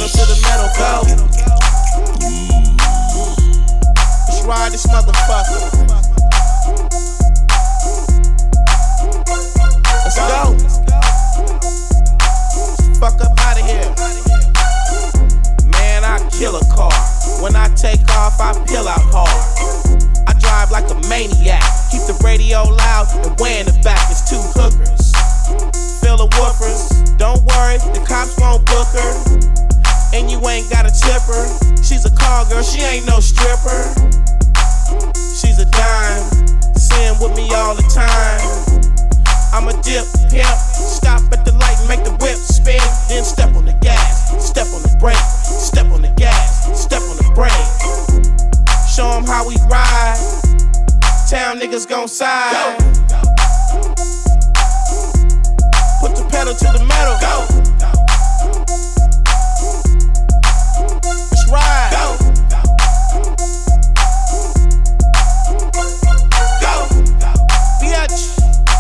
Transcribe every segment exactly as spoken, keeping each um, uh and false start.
to the metal, go. Let's ride this motherfucker. Let's go. Fuck up out of here. Man, I kill a car. When I take off, I peel out hard. I drive like a maniac. Keep the radio loud and way in the back. It's two hookers. Fill the woofers. Don't worry, the cops won't book her. And you ain't got a tipper. She's a call girl, she ain't no stripper. She's a dime, sin with me all the time. I'm a dip, pimp, stop at the light and make the whip spin. Then step on the gas, step on the brake, step on the gas, step on the brake. Show 'em how we ride, town niggas gon' side. Put the pedal to the metal, go. Let's ride, go. Go, bitch.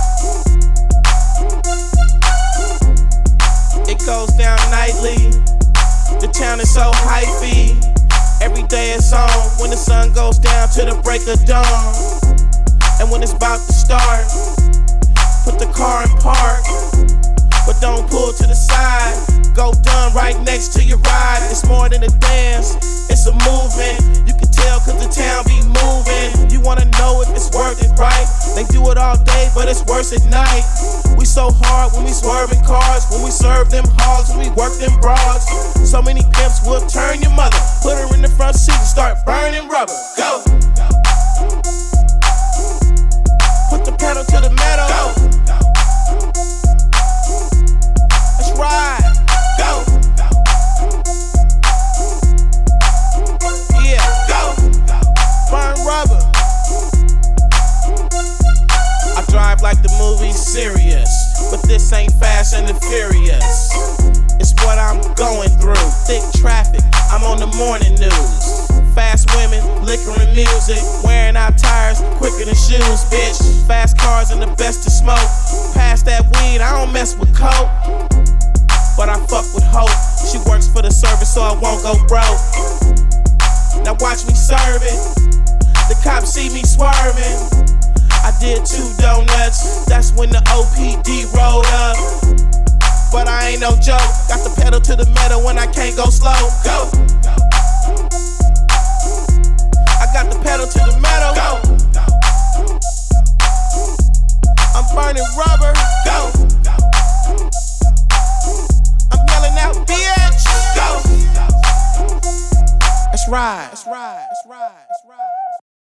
It goes down nightly. The town is so hypey. Every day it's on when the sun goes down to the break of dawn. And when it's about to start, put the car in park, but don't pull to the side. Go done right next to your ride. It's more than a dance, it's a movement. You can tell cause the town be moving. You wanna know if it's worth it, right? They do it all day, but it's worse at night. We so hard when we swerving cars, when we serve them hogs, when we work them broads. So many pimps will turn your mother, put her in the front seat and start burning rubber. Go! Put the pedal to the metal. Go! Let's ride. Go! Yeah, go! Burn rubber. I drive like the movie Serious, but this ain't Fast and the Furious. It's what I'm going through. Thick traffic, I'm on the morning news. Fast women, liquor and music, wearing out tires quicker than shoes, bitch. Fast cars and the best to smoke. Pass that weed, I don't mess with coke, but I fuck with hope. She works for the service, so I won't go broke. Now watch me serve it. The cops see me swerving. I did two donuts, that's when the O P D rolled up. But I ain't no joke, got the pedal to the metal when I can't go slow. Go! I got the pedal to the metal. Go! I'm burning rubber. Go! I'm yelling out, bitch! Go! Let's ride. Let's ride. Let's ride. Let's ride.